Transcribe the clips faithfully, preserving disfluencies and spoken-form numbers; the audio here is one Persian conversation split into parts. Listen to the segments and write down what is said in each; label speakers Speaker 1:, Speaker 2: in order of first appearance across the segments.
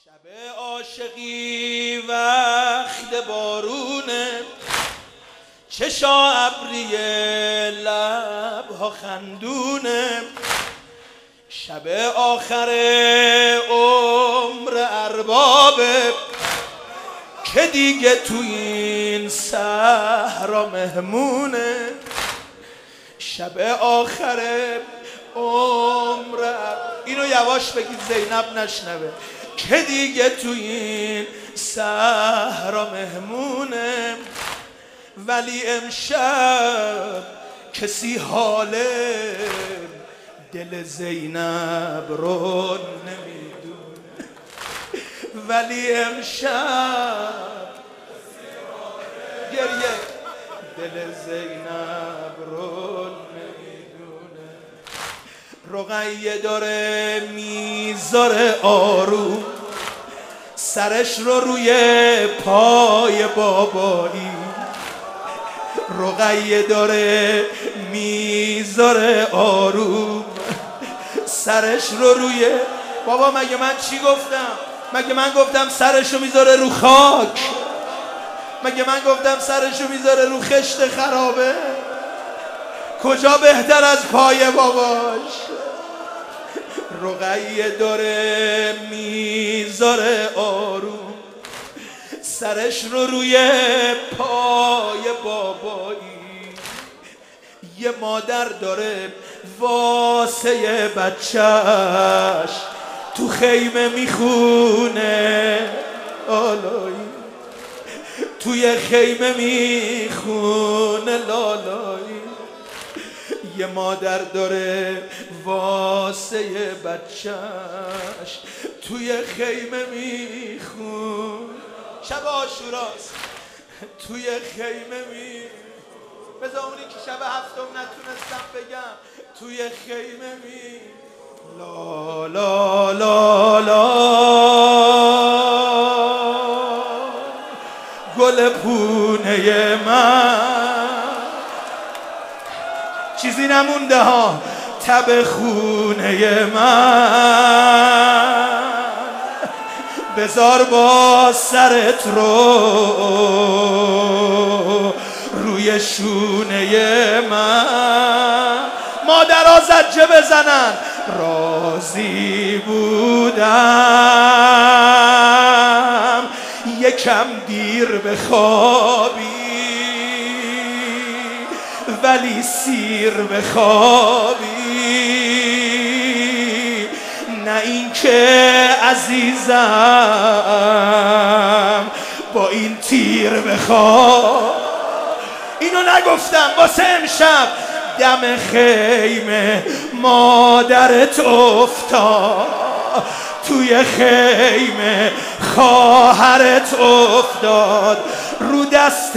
Speaker 1: شب عاشقی وقت بارونه، چشا ابری لبها خندونه، شب آخر عمر اربابه که دیگه تو این صحرا مهمونه، شب آخر عمر. اینو یواش بگید زینب نشنوه. که دیگه تو این صحرا مهمونه، ولی امشب کسی حال دل زینب رو نمیدونه، ولی امشب گریه دل زینب رو نمیدونه. رقیه داره میذاره آروم سرش رو روی پای بابایی، رقیه داره میذاره آروم سرش رو روی بابا. مگه من چی گفتم؟ مگه من گفتم سرشو میذاره رو خاک؟ مگه من گفتم سرشو میذاره رو خشت خرابه؟ کجا بهتر از پای باباش؟ رقیه داره میذاره آروم سرش رو روی پای بابایی، یه مادر داره واسه بچهش تو خیمه میخونه آلایی، توی خیمه میخونه لالایی. یه مادر داره واسه بچهش توی خیمه میخونه، شب عاشوراست توی خیمه می بذار اونی که شب هفتم نتونستم بگم توی خیمه می لا لا لا لا گل پونه من چیزی نمونده ها، تب خونه من بذار با سرت رو روی شونه من. مادرها زجه بزنن. راضی بودم یکم دیر بخوابی ولی سیر بخوابی، نه این که عزیزم با این تیر بخواب. اینو نگفتم واسه امشب. دم خیمه مادرت افتاد، توی خیمه خواهرت افتاد، رو دست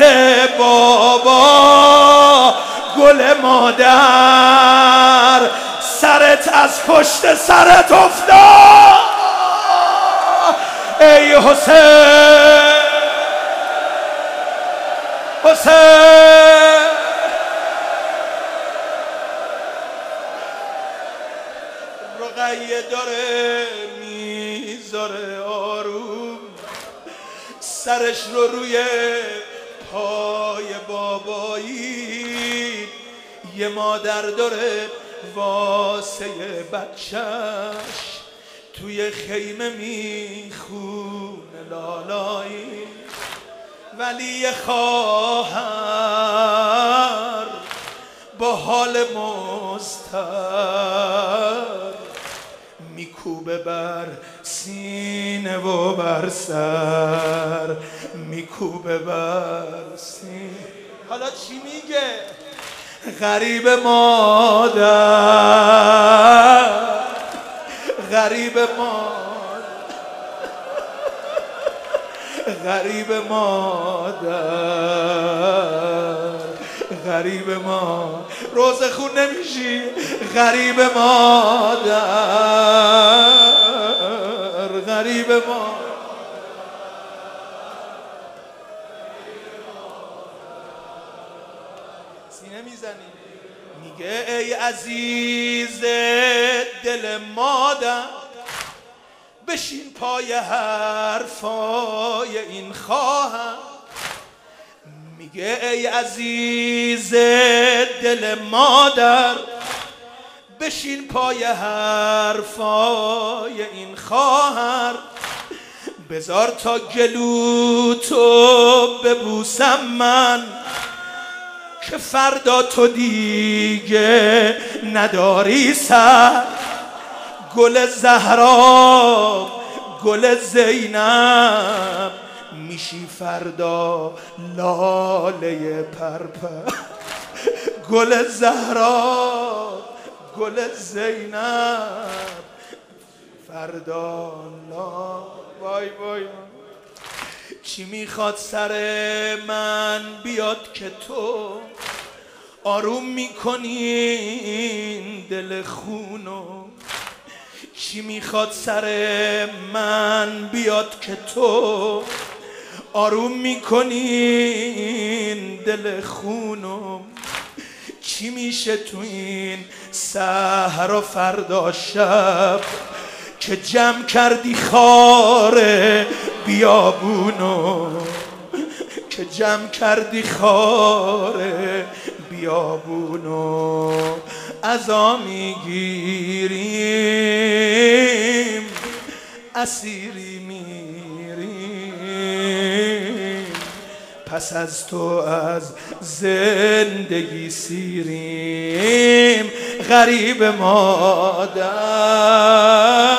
Speaker 1: بابا گل مادر سرت از پشت سرت افتاد. ای حسین حسین رقیه داره میذاره آروم سرش رو روی پای بابایی، یه مادر داره واسه بچهش توی خیمه میخونه لالایی، ولی یه خواهر با حال مضطر میکوبه بر سینه و بر سر، میکوبه بر سینه. حالا چی میگه؟ غریب مادر غریب مادر غریب مادر غریب ما روز خون نمیشی. غریب مادر غریب ما سینه میزنی. میگه ای عزیز دل مادر، به بشین پای حرفای این خواهم. میگه ای عزیز دل مادر، بشین پای حرفای این خواهر. بذار تا گلو تو ببوسم من، که فردا تو دیگه نداری سر. گل زهرا گل زینب، میشی فردا لاله پرپر. گل زهرا گل زینب، فردا لا. وای وای چی میخواد سر من بیاد که تو آروم میکنین دل خونو؟ چی میخواد سر من بیاد که تو آروم میکنین دل خونو؟ چی میشه تو این سحر و فردا شب که جمع کردی خاره بیابونو؟ که جمع کردی خاره بیابونو. عزا میگیریم اسیری میریم، پس از تو از زندگی سیریم. غریب مادر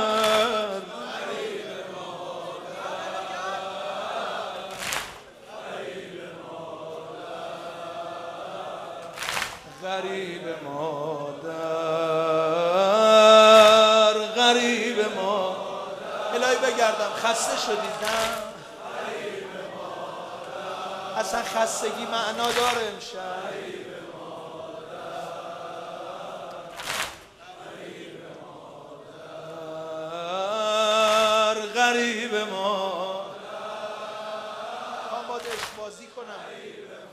Speaker 1: غریب مادر غریب مادر. الهی بگردم خسته شدید نه؟ اصلا خستگی معنا داره امشب؟ غریب مادر. من باید عشق بازی کنم.